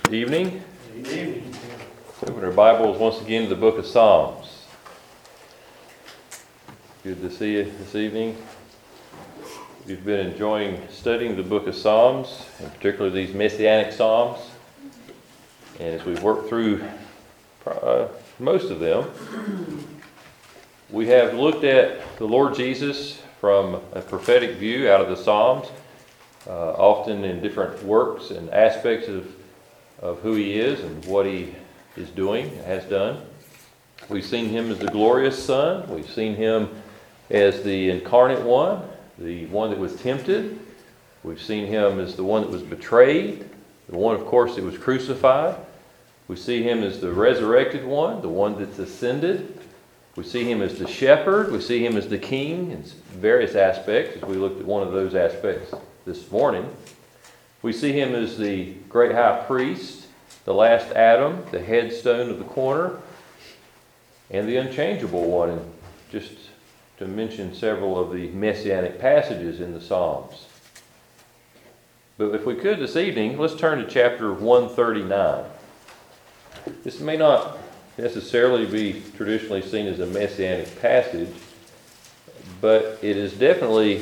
Good evening. Good evening. Open our Bibles once again to the book of Psalms. Good to see you this evening. We've been enjoying studying the book of Psalms, and particularly these Messianic Psalms. And as we've worked through most of them, we have looked at the Lord Jesus from a prophetic view out of the Psalms, often in different works and aspects of who he is and what he is doing, has done. We've seen him as the glorious Son. We've seen him as the incarnate one, the one that was tempted. We've seen him as the one that was betrayed, the one, of course, that was crucified. We see him as the resurrected one, the one that's ascended. We see him as the shepherd. We see him as the king in various aspects, as we looked at one of those aspects this morning. We see him as the great high priest, the last Adam, the headstone of the corner, and the unchangeable one, and just to mention several of the messianic passages in the Psalms. But if we could this evening, let's turn to chapter 139. This may not necessarily be traditionally seen as a messianic passage, but it is definitely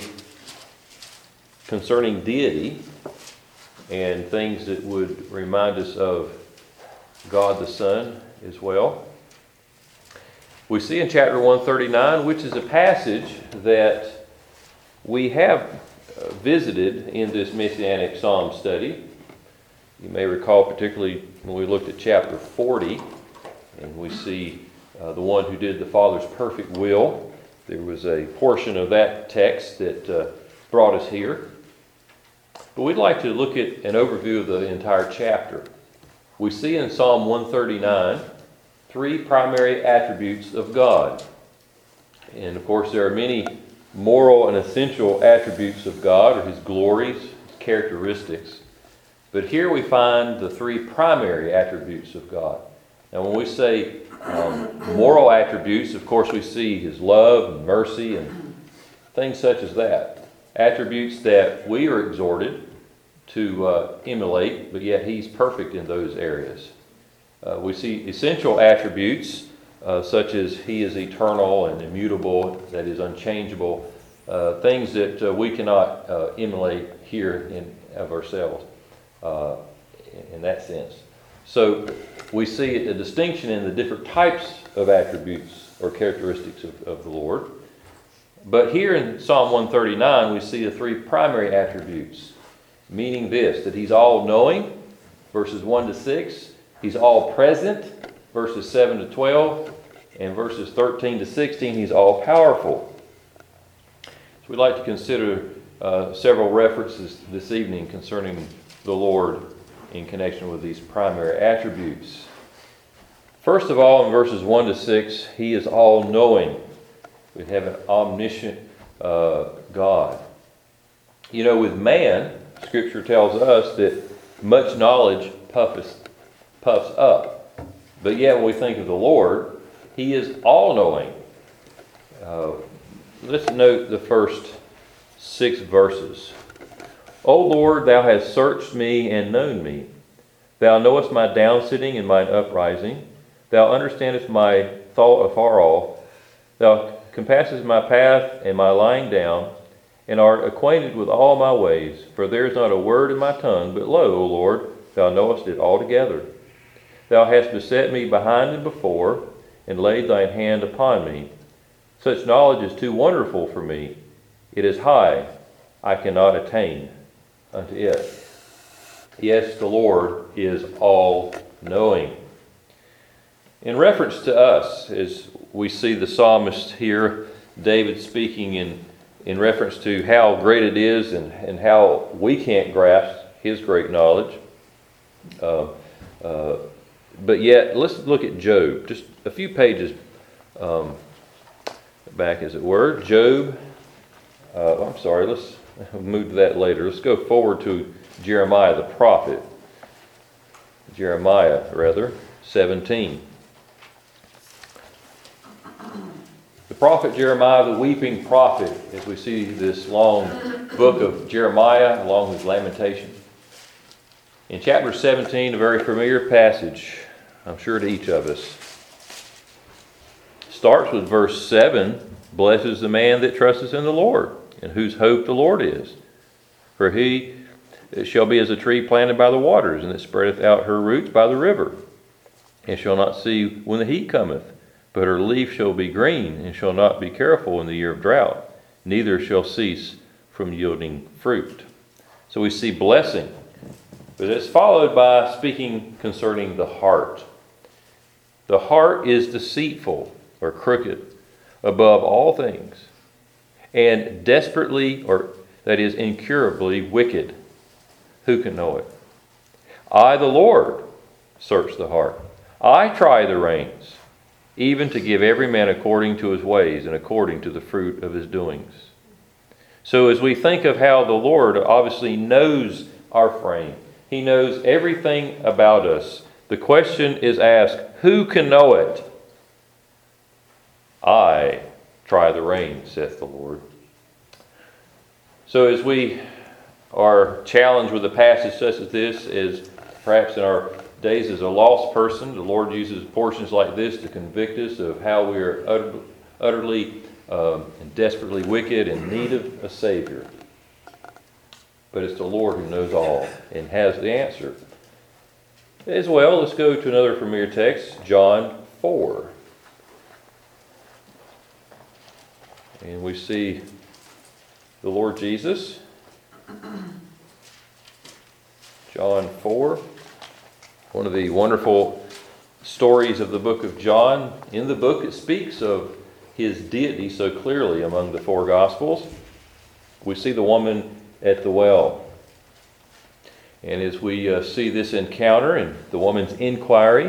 concerning deity and things that would remind us of God the Son as well. We see in chapter 139, which is a passage that we have visited in this Messianic Psalm study. You may recall particularly when we looked at chapter 40, and we see the one who did the Father's perfect will. There was a portion of that text that brought us here. But we'd like to look at an overview of the entire chapter. We see in Psalm 139 three primary attributes of God. And of course there are many moral and essential attributes of God, or his glories, his characteristics. But here we find the three primary attributes of God. Now when we say moral attributes, of course we see his love and mercy and things such as that. Attributes that we are exhorted to emulate, but yet he's perfect in those areas. We see essential attributes such as he is eternal and immutable, that is unchangeable, things that we cannot emulate here of ourselves in that sense. So we see a distinction in the different types of attributes or characteristics of the Lord. But here in Psalm 139, we see the three primary attributes, meaning this, that he's all-knowing, verses 1 to 6, he's all-present, verses 7 to 12, and verses 13 to 16, he's all-powerful. So we'd like to consider several references this evening concerning the Lord in connection with these primary attributes. First of all, in verses 1 to 6, he is all-knowing. We have an omniscient God. You know, with man, Scripture tells us that much knowledge puffs up. But yet when we think of the Lord, he is all-knowing. Let's note the first 6 verses. O Lord, thou hast searched me and known me. Thou knowest my downsitting and mine uprising. Thou understandest my thought afar off. Thou compassest my path and my lying down, and art acquainted with all my ways. For there is not a word in my tongue, but lo, O Lord, thou knowest it altogether. Thou hast beset me behind and before, and laid thine hand upon me. Such knowledge is too wonderful for me. It is high, I cannot attain unto it. Yes, the Lord is all-knowing. In reference to us, as we see the psalmist here, David speaking in reference to how great it is and how we can't grasp his great knowledge. But yet, let's look at Job, just a few pages back, as it were. Job, let's move to that later. Let's go forward to Jeremiah the prophet. Jeremiah 17. The prophet Jeremiah, the weeping prophet, as we see this long book of Jeremiah along with Lamentation. In chapter 17, a very familiar passage, I'm sure to each of us. Starts with verse 7, "Blessed is the man that trusteth in the Lord, and whose hope the Lord is. For he shall be as a tree planted by the waters, and that spreadeth out her roots by the river, and shall not see when the heat cometh, but her leaf shall be green, and shall not be careful in the year of drought, neither shall cease from yielding fruit." So we see blessing, but it's followed by speaking concerning the heart. The heart is deceitful or crooked above all things, and desperately, or that is incurably wicked. Who can know it? I, the Lord, search the heart. I try the reins, even to give every man according to his ways and according to the fruit of his doings. So as we think of how the Lord obviously knows our frame, He knows everything about us, the question is asked, who can know it? I try the reins, saith the Lord. So as we are challenged with a passage such as this, as perhaps in our days as a lost person, the Lord uses portions like this to convict us of how we are utterly and desperately wicked in need of a Savior. But it's the Lord who knows all and has the answer. As well, let's go to another familiar text, John 4. And we see the Lord Jesus. John 4. One of the wonderful stories of the book of John. In the book, it speaks of His deity so clearly among the four Gospels. We see the woman at the well. And as we see this encounter and the woman's inquiry,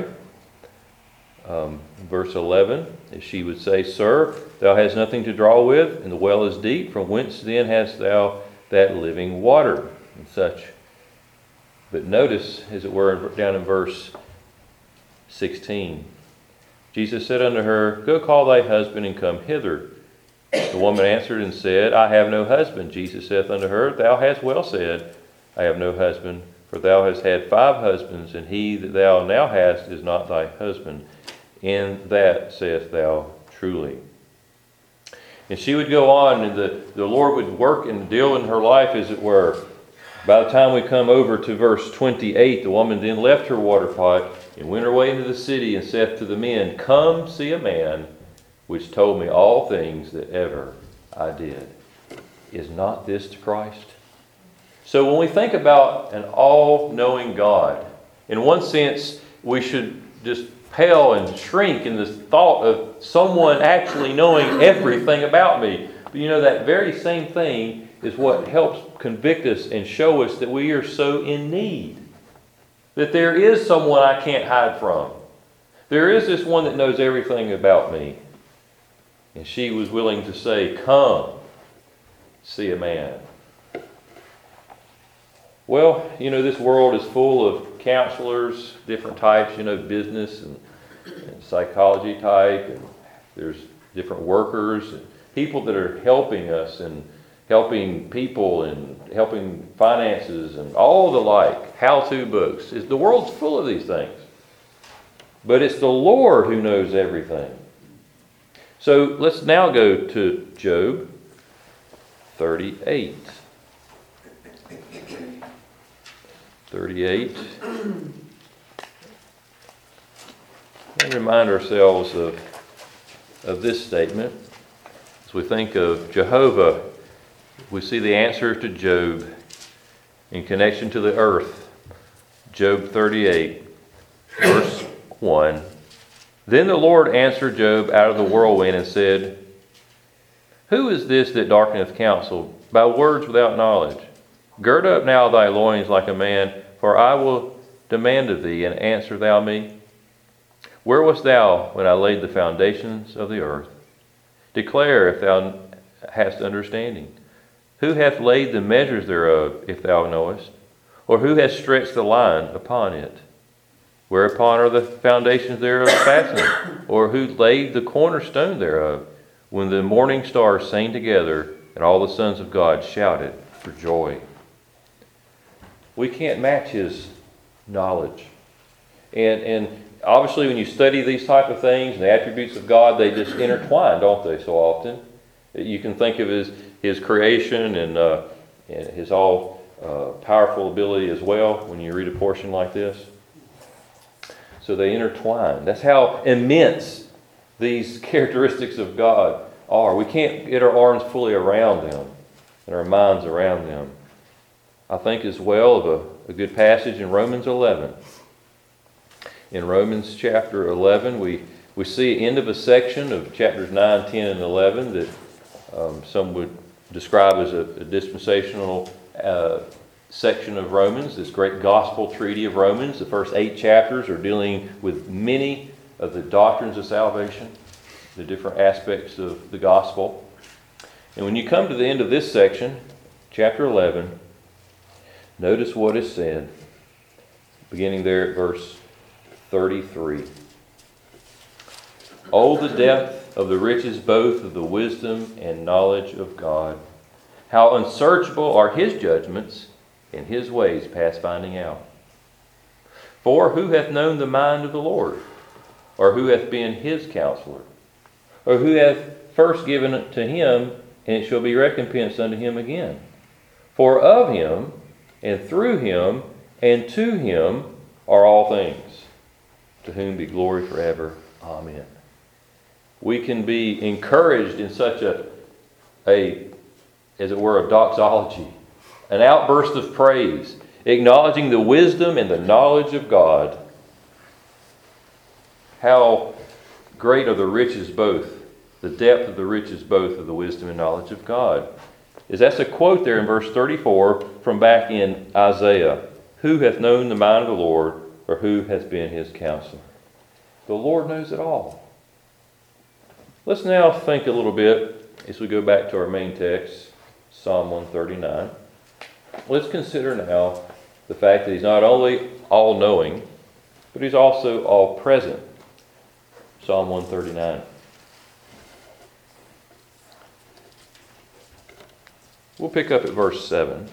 verse 11, as she would say, "Sir, thou hast nothing to draw with, and the well is deep. From whence then hast thou that living water?" And such. But notice, as it were, down in verse 16, Jesus said unto her, "Go call thy husband and come hither." The woman answered and said, "I have no husband." Jesus saith unto her, "Thou hast well said, I have no husband, for thou hast had 5 husbands, and he that thou now hast is not thy husband. In that sayest thou truly." And she would go on, and the Lord would work and deal in her life, as it were. By the time we come over to verse 28, the woman then left her water pot and went her way into the city and saith to the men, "Come see a man which told me all things that ever I did." Is not this the Christ? So when we think about an all-knowing God, in one sense, we should just pale and shrink in the thought of someone actually knowing everything about me. But you know, that very same thing is what helps convict us and show us that we are so in need. That there is someone I can't hide from. There is this one that knows everything about me. And she was willing to say, "Come, see a man." Well, you know, this world is full of counselors, different types, you know, business and psychology type, and there's different workers, and people that are helping us and helping people and helping finances and all the like, how-to books. The world's full of these things. But it's the Lord who knows everything. So let's now go to Job 38. 38. And remind ourselves of this statement. As we think of Jehovah, we see the answer to Job in connection to the earth. Job 38, verse 1. Then the Lord answered Job out of the whirlwind and said, "Who is this that darkeneth counsel by words without knowledge? Gird up now thy loins like a man, for I will demand of thee, and answer thou me. Where wast thou when I laid the foundations of the earth? Declare if thou hast understanding. Who hath laid the measures thereof, if thou knowest? Or who hath stretched the line upon it? Whereupon are the foundations thereof fastened? Or who laid the cornerstone thereof? When the morning stars sang together, and all the sons of God shouted for joy." We can't match His knowledge. And obviously when you study these type of things, and the attributes of God, they just intertwine, don't they, so often? You can think of his creation and his all powerful ability as well when you read a portion like this. So they intertwine. That's how immense these characteristics of God are. We can't get our arms fully around them and our minds around them. I think as well of a good passage in Romans 11. In Romans chapter 11, we see the end of a section of chapters 9, 10, and 11 that some would describe as a dispensational section of Romans, this great gospel treaty of Romans. The first 8 chapters are dealing with many of the doctrines of salvation, the different aspects of the gospel. And when you come to the end of this section, chapter 11, notice what is said, beginning there at verse 33. Oh, the depth of the riches both of the wisdom and knowledge of God! How unsearchable are His judgments, and His ways past finding out. For who hath known the mind of the Lord? Or who hath been His counselor? Or who hath first given it to Him, and it shall be recompensed unto Him again? For of Him, and through Him, and to Him are all things, to whom be glory forever. Amen. We can be encouraged in such a as it were, a doxology, an outburst of praise, acknowledging the wisdom and the knowledge of God. How great are the riches both, the depth of the riches both of the wisdom and knowledge of God. That's a quote there in verse 34 from back in Isaiah. Who hath known the mind of the Lord, or who hath been His counselor? The Lord knows it all. Let's now think a little bit as we go back to our main text, Psalm 139. Let's consider now the fact that He's not only all-knowing, but He's also all-present. Psalm 139. We'll pick up at verse 7.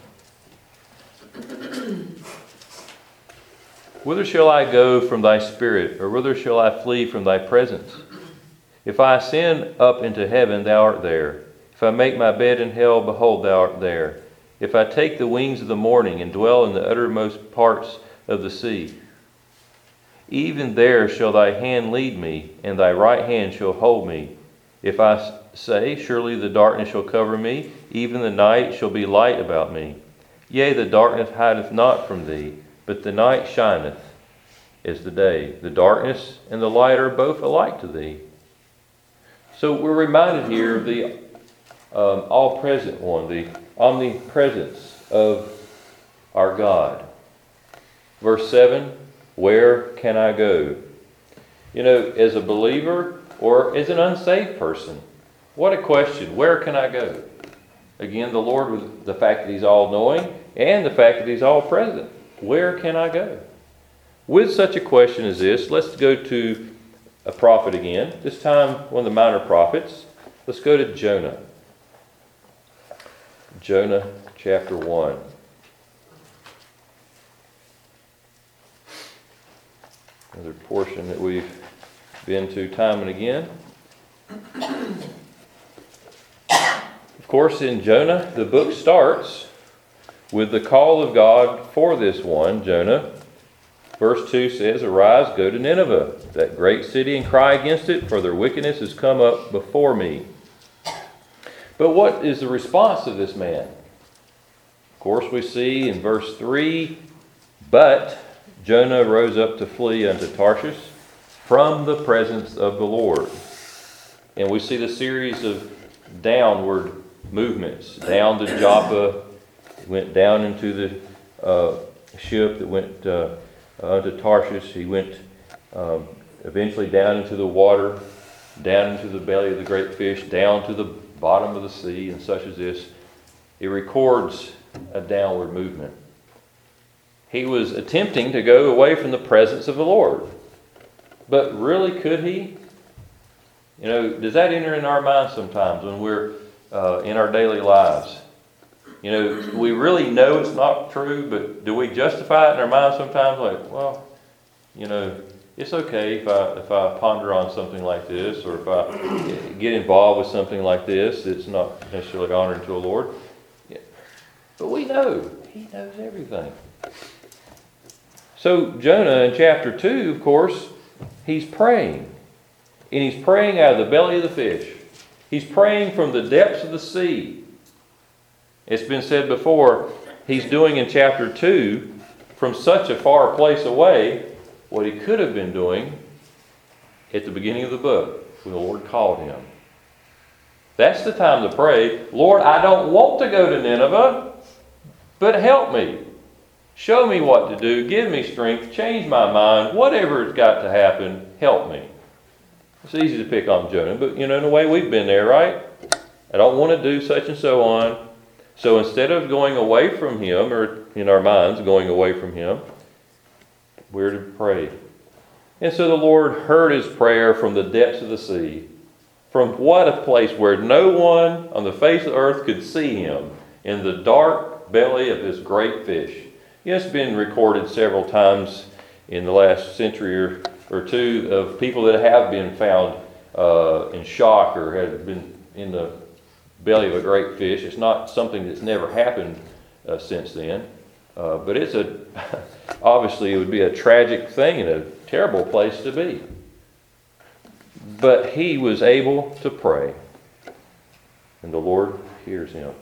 Whither shall I go from Thy Spirit, or whither shall I flee from Thy presence? If I ascend up into heaven, Thou art there. If I make my bed in hell, behold, Thou art there. If I take the wings of the morning and dwell in the uttermost parts of the sea, even there shall Thy hand lead me, and Thy right hand shall hold me. If I say, surely the darkness shall cover me, even the night shall be light about me. Yea, the darkness hideth not from Thee, but the night shineth as the day. The darkness and the light are both alike to Thee. So we're reminded here of the all-present one, the omnipresence of our God. Verse 7, where can I go? You know, as a believer or as an unsaved person, what a question. Where can I go? Again, the Lord, with the fact that He's all-knowing and the fact that He's all-present. Where can I go? With such a question as this, let's go to a prophet again, this time one of the minor prophets. Let's go to Jonah. Jonah chapter 1. Another portion that we've been to time and again. Of course, in Jonah, the book starts with the call of God for this one, Jonah. Verse 2 says, Arise, go to Nineveh, that great city, and cry against it, for their wickedness has come up before me. But what is the response of this man? Of course, we see in verse 3, But Jonah rose up to flee unto Tarshish from the presence of the Lord. And we see the series of downward movements. Down to Joppa, went down into the ship that went unto Tarshish. He went eventually down into the water, down into the belly of the great fish, down to the bottom of the sea, and such as this. It records a downward movement. He was attempting to go away from the presence of the Lord. But really, could he? You know, does that enter in our minds sometimes when we're in our daily lives? You know, we really know it's not true, but do we justify it in our mind sometimes? Like, well, you know, it's okay if I ponder on something like this, or if I get involved with something like this, it's not necessarily honoring to the Lord. Yeah. But we know. He knows everything. So Jonah in chapter 2, of course, he's praying. And he's praying out of the belly of the fish. He's praying from the depths of the sea. It's been said before, he's doing in chapter 2, from such a far place away, what he could have been doing at the beginning of the book, when the Lord called him. That's the time to pray, Lord, I don't want to go to Nineveh, but help me. Show me what to do. Give me strength. Change my mind. Whatever has got to happen, help me. It's easy to pick on Jonah, but in a way we've been there, right? I don't want to do such and so on. So instead of going away from him, or in our minds going away from him, we're to pray. And so the Lord heard his prayer from the depths of the sea, from what a place where no one on the face of the earth could see him, in the dark belly of this great fish. It's been recorded several times in the last century or two of people that have been found in shock or have been in the belly of a great fish. It's not something that's never happened since then. But it's obviously it would be a tragic thing and a terrible place to be. But he was able to pray, and the Lord hears him.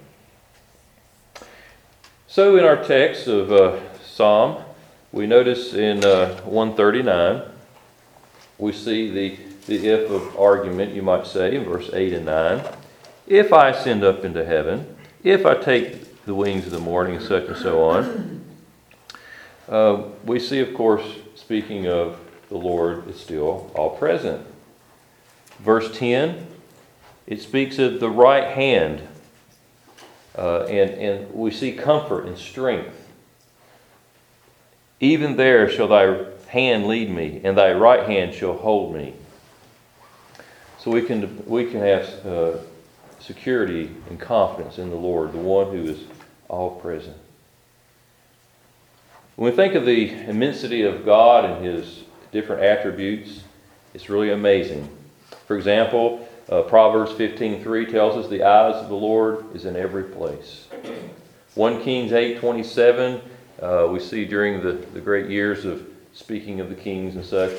So in our text of Psalm, we notice in 139, we see the if of argument, you might say, in verse 8 and 9. If I ascend up into heaven, if I take the wings of the morning, and such and so on. We see, of course, speaking of the Lord is still all present. Verse 10, it speaks of the right hand. And we see comfort and strength. Even there shall thy hand lead me, and thy right hand shall hold me. So we can have security and confidence in the Lord, the one who is all present. When we think of the immensity of God and his different attributes, it's really amazing. For example, Proverbs 15:3 tells us the eyes of the Lord is in every place. 1 Kings 8:27, we see during the great years of speaking of the kings and such,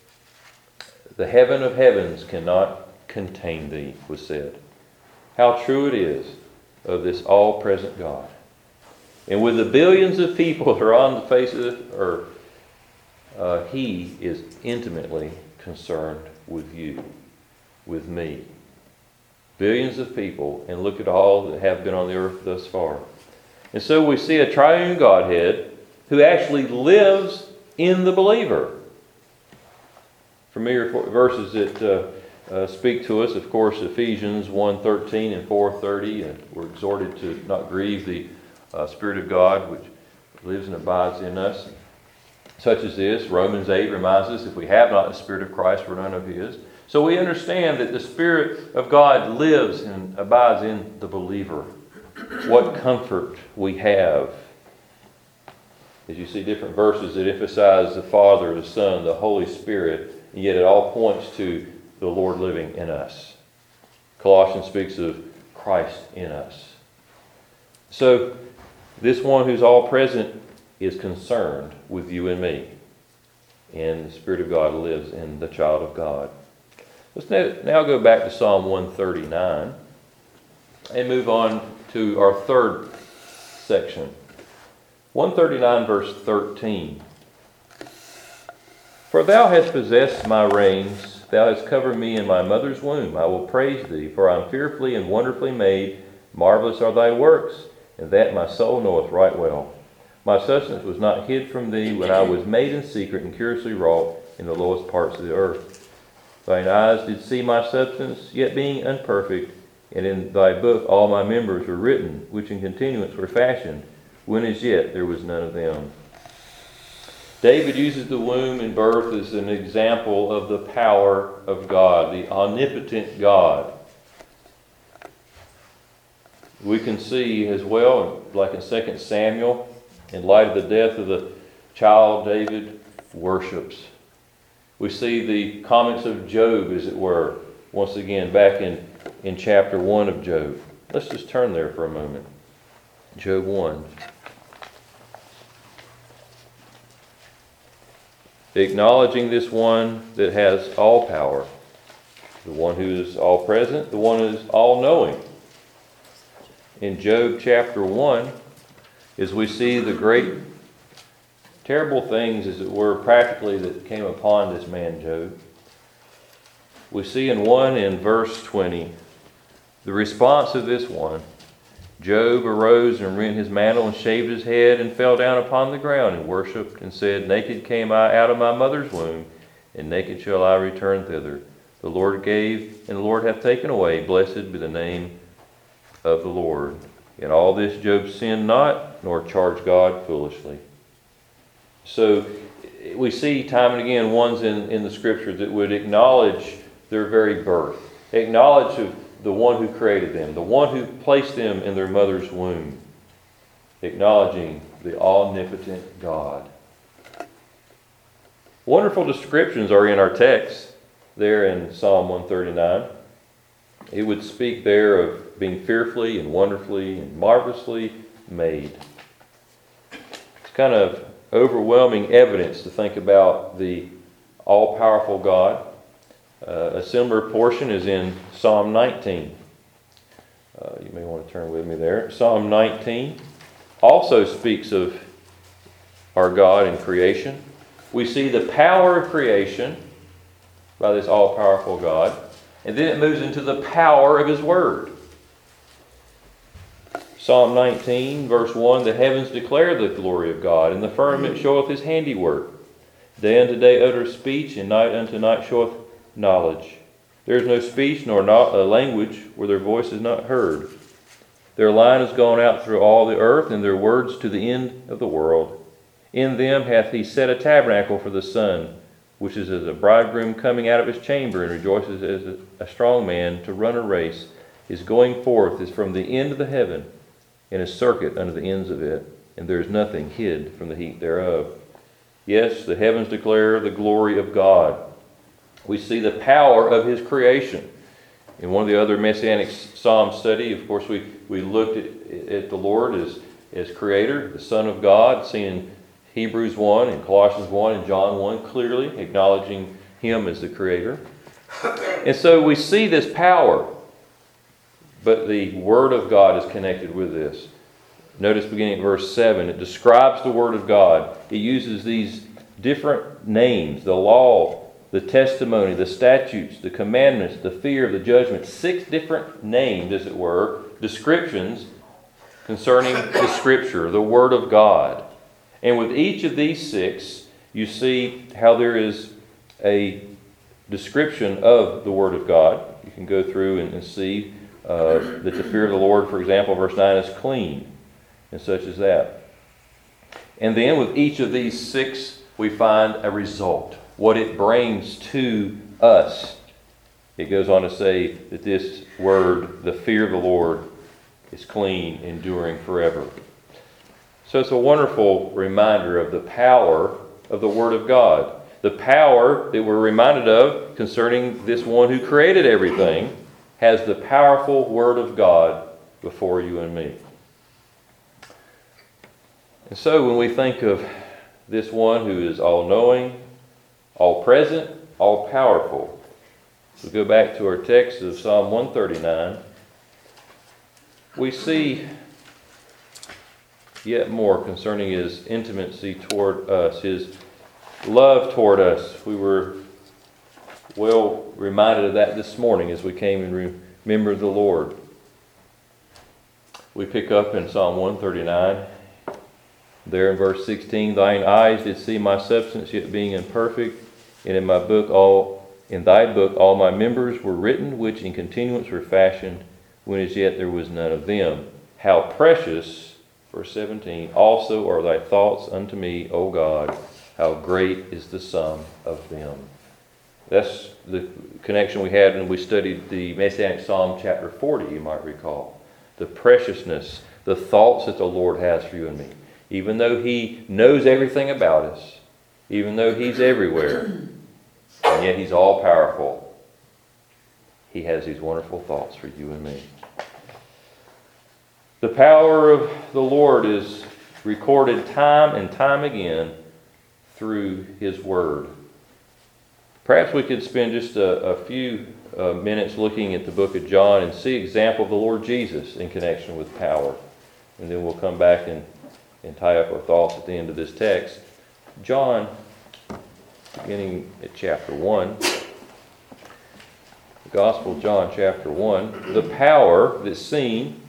the heaven of heavens cannot contain thee, was said. How true it is of this all-present God. And with the billions of people that are on the face of the earth, he is intimately concerned with you, with me. Billions of people, and look at all that have been on the earth thus far. And so we see a triune Godhead who actually lives in the believer. Familiar verses that speak to us, of course, Ephesians 1:13 and 4:30, and we're exhorted to not grieve the Spirit of God, which lives and abides in us. Such as this, Romans 8 reminds us, if we have not the Spirit of Christ, we're none of his. So we understand that the Spirit of God lives and abides in the believer. What comfort we have. As you see different verses that emphasize the Father, the Son, the Holy Spirit, and yet it all points to the Lord living in us. Colossians speaks of Christ in us. So this one who's all present is concerned with you and me. And the Spirit of God lives in the child of God. Let's now go back to Psalm 139 and move on to our third section. 139 verse 13. For thou hast possessed my reins, thou hast covered me in my mother's womb. I will praise thee, for I am fearfully and wonderfully made. Marvelous are thy works, and that my soul knoweth right well. My substance was not hid from thee when I was made in secret and curiously wrought in the lowest parts of the earth. Thine eyes did see my substance, yet being unperfect, and in thy book all my members were written, which in continuance were fashioned, when as yet there was none of them. David uses the womb and birth as an example of the power of God, the omnipotent God. we can see as well, like in 2 Samuel, in light of the death of the child, David worships. We see the comments of Job, as it were, once again back in chapter 1 of Job. Let's just turn there for a moment. Job 1. Acknowledging this one that has all power, the one who is all present, the one who is all knowing. In Job chapter 1, as we see the great, terrible things, as it were, practically that came upon this man Job, we see in verse 20, the response of this one. Job arose and rent his mantle and shaved his head and fell down upon the ground and worshipped and said, Naked came I out of my mother's womb, and naked shall I return thither. The Lord gave, and the Lord hath taken away. Blessed be the name of the Lord. In all this Job sinned not, nor charged God foolishly. So we see time and again ones in the Scripture that would acknowledge their very birth, acknowledge of the one who created them, the one who placed them in their mother's womb, acknowledging the omnipotent God. Wonderful descriptions are in our text there in Psalm 139. It would speak there of being fearfully and wonderfully and marvelously made. It's kind of overwhelming evidence to think about the all-powerful God. A similar portion is in Psalm 19. You may want to turn with me there. Psalm 19 also speaks of our God in creation. We see the power of creation by this all-powerful God, and then it moves into the power of His Word. Psalm 19, verse 1, The heavens declare the glory of God, and the firmament showeth His handiwork. Day unto day uttereth speech, and night unto night showeth knowledge. There is no speech nor a language where their voice is not heard. Their line is gone out through all the earth, and their words to the end of the world. In them hath He set a tabernacle for the sun, which is as a bridegroom coming out of his chamber, and rejoices as a strong man to run a race. His going forth is from the end of the heaven, and his circuit unto the ends of it, and there is nothing hid from the heat thereof. Yes, the heavens declare the glory of God. We see the power of His creation. In one of the other Messianic Psalm study, of course, we looked at the Lord as Creator, the Son of God, seeing Hebrews 1 and Colossians 1 and John 1 clearly acknowledging Him as the Creator. And so we see this power, but the Word of God is connected with this. Notice beginning at verse 7, it describes the Word of God. It uses these different names, the law, the testimony, the statutes, the commandments, the fear of the judgment. 6 different names, as it were, descriptions concerning the Scripture, the Word of God. And with each of these 6, you see how there is a description of the Word of God. You can go through and see that the fear of the Lord, for example, verse 9 is clean, and such as that. And then with each of these 6, we find a result, what it brings to us. It goes on to say that this word, the fear of the Lord, is clean, enduring forever. So it's a wonderful reminder of the power of the Word of God. The power that we're reminded of concerning this one who created everything has the powerful Word of God before you and me. And so when we think of this one who is all-knowing, all-present, all-powerful, we go back to our text of Psalm 139, we see yet more concerning His intimacy toward us, His love toward us. We were well reminded of that this morning as we came and remembered the Lord. We pick up in Psalm 139, there in verse 16, Thine eyes did see my substance yet being imperfect, and in thy book all my members were written, which in continuance were fashioned, when as yet there was none of them. How precious, verse 17, also are thy thoughts unto me, O God, how great is the sum of them. That's the connection we had when we studied the Messianic Psalm chapter 40, you might recall. the preciousness, the thoughts that the Lord has for you and me. Even though He knows everything about us, even though He's everywhere, and yet He's all-powerful, He has these wonderful thoughts for you and me. The power of the Lord is recorded time and time again through His Word. Perhaps we could spend just a few minutes looking at the book of John and see an example of the Lord Jesus in connection with power. And then we'll come back and tie up our thoughts at the end of this text. John, beginning at chapter 1. The Gospel of John, chapter 1. The power that's seen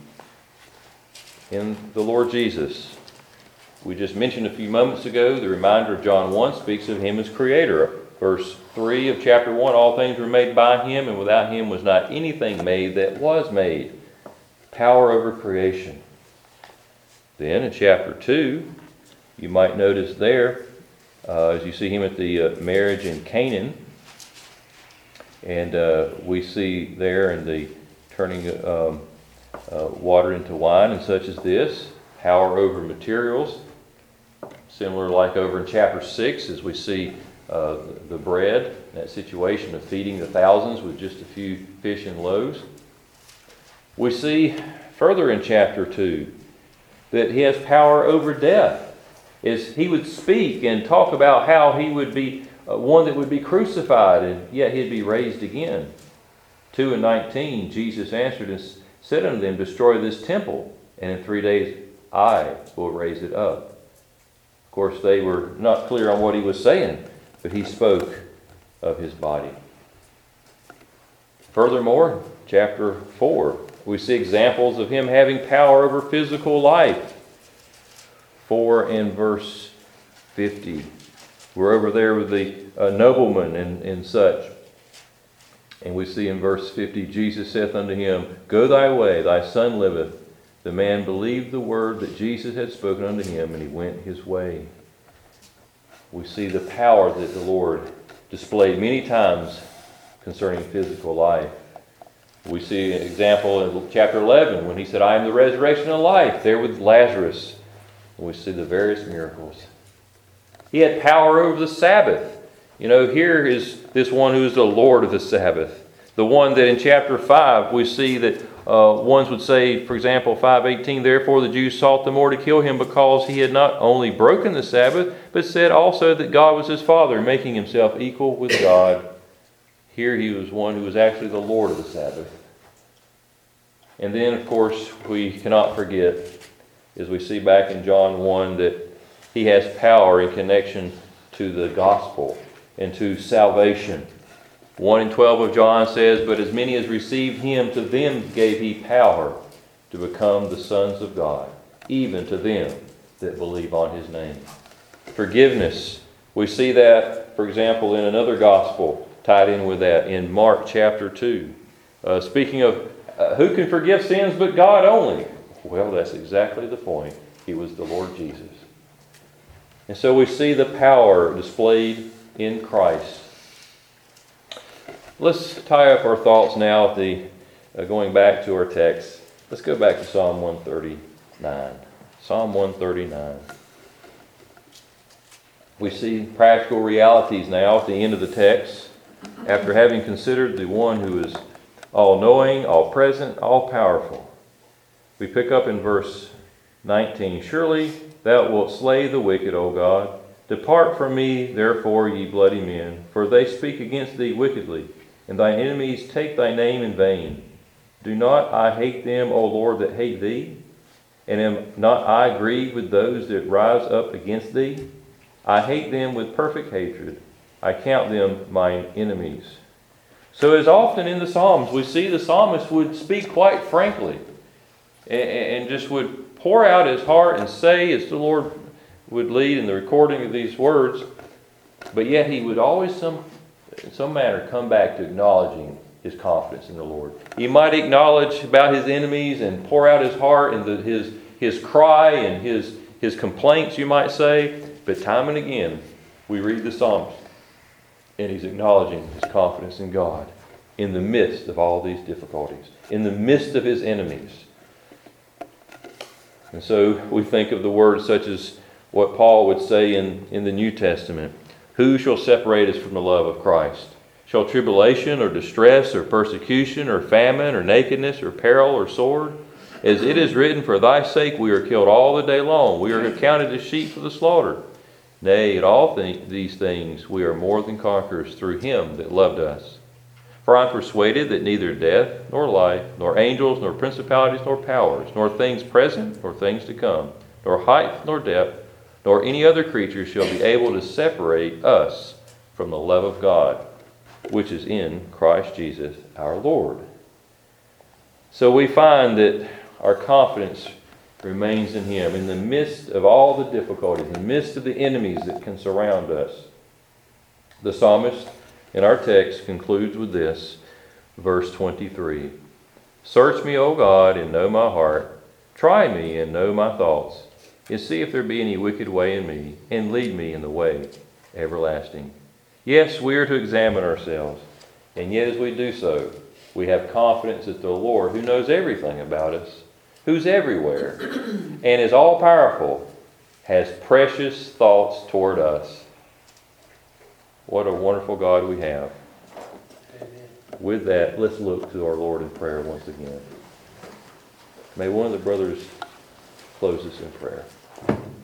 in the Lord Jesus. We just mentioned a few moments ago, the reminder of John 1 speaks of Him as Creator. Verse 3 of chapter 1, all things were made by Him, and without Him was not anything made that was made. Power over creation. Then in chapter 2, you might notice there, as you see Him at the marriage in Canaan, and we see there in the turning water into wine and such as this, power over materials. Similar like over in chapter 6 as we see the bread, that situation of feeding the thousands with just a few fish and loaves. We see further in chapter 2 that He has power over death. As He would speak and talk about how He would be one that would be crucified and yet He'd be raised again. 2:19, Jesus answered and said unto them, destroy this temple, and in 3 days I will raise it up. Of course, they were not clear on what He was saying, but He spoke of His body. Furthermore, chapter 4, we see examples of Him having power over physical life. 4 and verse 50. We're over there with the nobleman and such. And we see in verse 50, Jesus saith unto him, go thy way, thy son liveth. The man believed the word that Jesus had spoken unto him, and he went his way. We see the power that the Lord displayed many times concerning physical life. We see an example in chapter 11 when He said, I am the resurrection and life, there with Lazarus. And we see the various miracles. He had power over the Sabbath. You know, here is this one who is the Lord of the Sabbath. The one that in chapter 5 we see that ones would say, for example, 5:18, therefore the Jews sought the more to kill Him because He had not only broken the Sabbath, but said also that God was His Father, making Himself equal with God. Here He was one who was actually the Lord of the Sabbath. And then, of course, we cannot forget, as we see back in John 1, that He has power in connection to the gospel and to salvation. 1:12 of John says, but as many as received Him, to them gave He power to become the sons of God, even to them that believe on His name. Forgiveness. We see that, for example, in another gospel tied in with that, in Mark chapter 2. Speaking of who can forgive sins but God only? Well, that's exactly the point. He was the Lord Jesus. And so we see the power displayed in Christ. Let's tie up our thoughts now at the going back to our text. Let's go back to Psalm 139. Psalm 139. We see practical realities now at the end of the text. After having considered the one who is all-knowing, all-present, all-powerful. We pick up in verse 19. Surely thou wilt slay the wicked, O God. Depart from me, therefore, ye bloody men, for they speak against thee wickedly, and thine enemies take thy name in vain. Do not I hate them, O Lord, that hate thee? And am not I grieved with those that rise up against thee? I hate them with perfect hatred. I count them mine enemies. So as often in the Psalms, we see the psalmist would speak quite frankly and just would pour out his heart and say, as the Lord would lead in the recording of these words, but yet he would always in some manner come back to acknowledging his confidence in the Lord. He might acknowledge about his enemies and pour out his heart and his cry and his complaints, you might say, but time and again we read the Psalms and he's acknowledging his confidence in God in the midst of all these difficulties, in the midst of his enemies. And so we think of the words such as what Paul would say in the New Testament. Who shall separate us from the love of Christ? Shall tribulation or distress or persecution or famine or nakedness or peril or sword? As it is written, for thy sake we are killed all the day long. We are accounted as sheep for the slaughter. Nay, in all these things we are more than conquerors through him that loved us. For I am persuaded that neither death, nor life, nor angels, nor principalities, nor powers, nor things present, nor things to come, nor height, nor depth, nor any other creature shall be able to separate us from the love of God, which is in Christ Jesus our Lord. So we find that our confidence remains in him in the midst of all the difficulties, in the midst of the enemies that can surround us. The psalmist in our text concludes with this, verse 23. Search me, O God, and know my heart. Try me and know my thoughts, and see if there be any wicked way in me, and lead me in the way everlasting. Yes, we are to examine ourselves, and yet as we do so, we have confidence that the Lord, who knows everything about us, who's everywhere, and is all-powerful, has precious thoughts toward us. What a wonderful God we have. Amen. With that, let's look to our Lord in prayer once again. May one of the brothers close us in prayer.